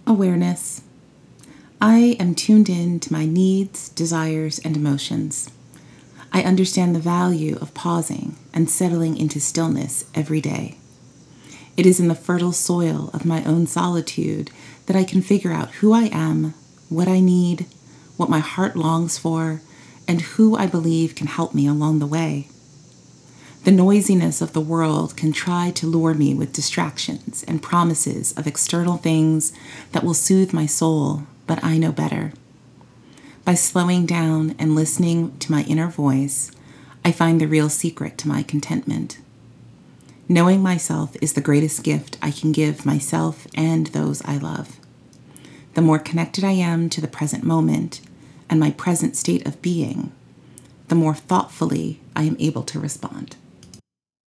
Awareness. I am tuned in to my needs, desires, and emotions. I understand the value of pausing and settling into stillness every day. It is in the fertile soil of my own solitude that I can figure out who I am, what I need, what my heart longs for, and who I believe can help me along the way. The noisiness of the world can try to lure me with distractions and promises of external things that will soothe my soul, but I know better. By slowing down and listening to my inner voice, I find the real secret to my contentment. Knowing myself is the greatest gift I can give myself and those I love. The more connected I am to the present moment and my present state of being, the more thoughtfully I am able to respond.